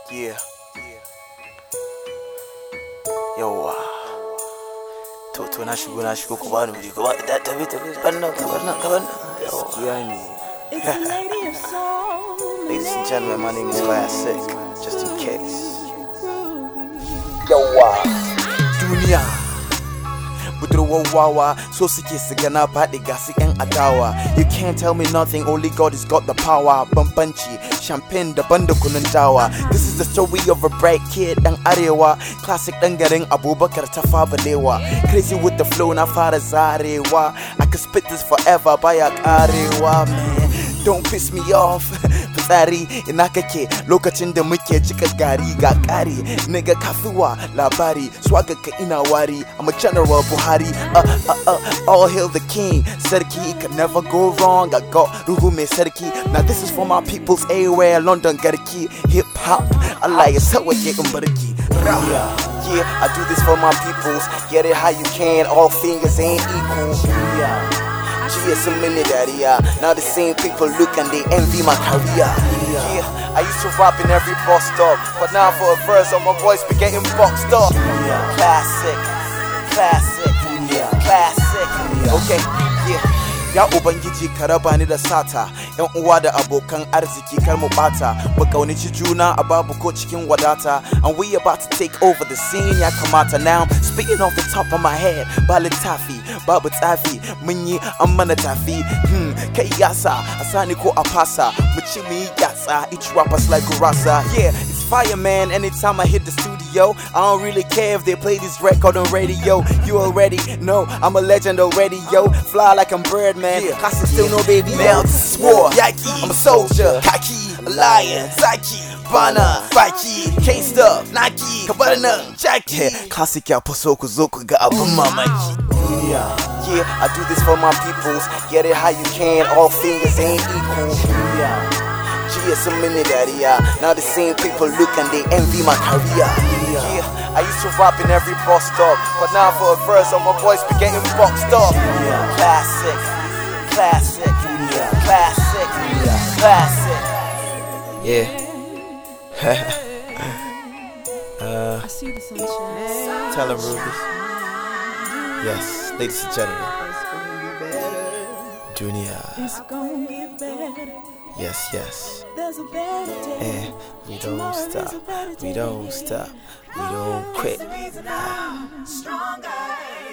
Yeah. Yo, to na shigo ku bani wuri gaba da tabe bannan It's a lady of soul. Ladies and gentlemen, my name is Classic, just in case. Yo, duniya budurwar wawa so suke su gana faɗi ga su yan adawa. You can't tell me nothing, only God has got the power. Bambanci champagne daban da kunun dawa. This is the story of a bright kid dan arewa, classic dan garin Abubakar Tafawa Balewa. Crazy with the flow na fara zarewa. I could spit this forever baya karewa, man. Don't piss me off. Fitsari ina kake lokacin da muke cika gari ga kare. Nigga kafiwa labari swagga ka ina wari. I'm a general Buhari. All hail the king. Sarki can never go wrong. I got ruhu me sarki. Now this is for my peoples everywhere. London garki. Hip hop. Allah ya sawake in barki. Yeah, I do this for my peoples. Get it how you can. All fingers ain't equal. Cheers a minute, daddy. Now the same people look and they envy my career. Yeah, I used to rap in every bus stop, but now for a verse, all my boys be getting boxed up. Classic, classic, classic. Okay, yeah. Ya Ubangiji ka raba ni da sata, yan uwa da abokan arziki kar mu bata, mu kaunaci juna a babu ko cikin wadata. And we about to take over the scene, ya kamata now. Speaking off the top of my head, ba littafi, babu tsafi, mun yi an mana tafi. Kai yasa, a sani ko a fasa, mu ci mu yi yatsa, each rapper's like gurasa. Yeah, it's fire, man. Anytime I hit the studio, I don't really care if they play this record on radio. You already know I'm a legend already, yo. Fly like I'm Birdman. Classic still no baby. Now this is war. Yaki, I'm a soldier. Kaki, a lion. Psyche, Bana, Faki, K-Stuff, Nike, Kabana, Jackie. Classic ya poso kuzoku ga abun mamaki. Yeah, I do this for my peoples. Get it how you can. All fingers ain't equal. Cheers a minute, daddy. Now the same people look and they envy my career. Yeah, I used to rap in every bus stop, but now for a verse, all my boys be getting boxed up. Classic, classic, classic, classic. Yeah. I see the sunshine. Tell them, Rubies. Yes, ladies and gentlemen. Dunia. It's gonna get better. Yes, yes. There's a better day. We don't stop. We don't stop. We don't quit. Stronger.